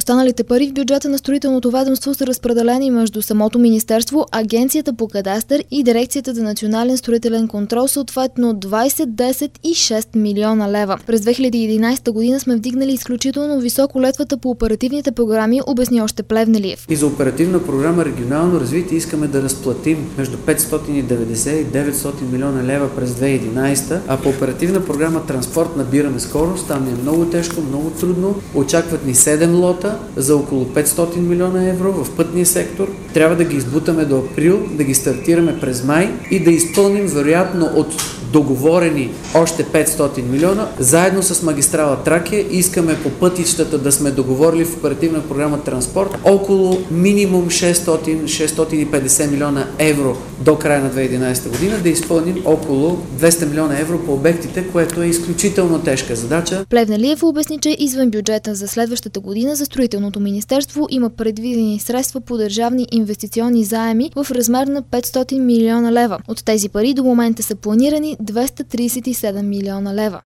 Останалите пари в бюджета на строителното ведомство са разпределени между самото министерство, Агенцията по кадастър и Дирекцията за национален строителен контрол, съответно 20, 10 и 6 милиона лева. През 2011 година сме вдигнали изключително високо летвата по оперативните програми, обясни още Плевнелиев. И за оперативна програма регионално развитие искаме да разплатим между 590 и 900 милиона лева през 2011, а по оперативна програма транспорт набираме скорост, там е много тежко, много трудно. Очакват ни 7 лота за около 500 милиона евро в пътния сектор. Трябва да ги избутаме до април, да ги стартираме през май и да изпълним вероятно от договорени още 500 милиона. Заедно с магистрала Тракия искаме по пътищата да сме договорили в оперативна програма транспорт около минимум 600-650 милиона евро до края на 2011 година, да изпълним около 200 милиона евро по обектите, което е изключително тежка задача. Плевнелиев обясни, че извън бюджета за следващата година за строителното министерство има предвидени средства по държавни инвестиционни заеми в размер на 500 милиона лева. От тези пари до момента са планирани 237 милиона лева.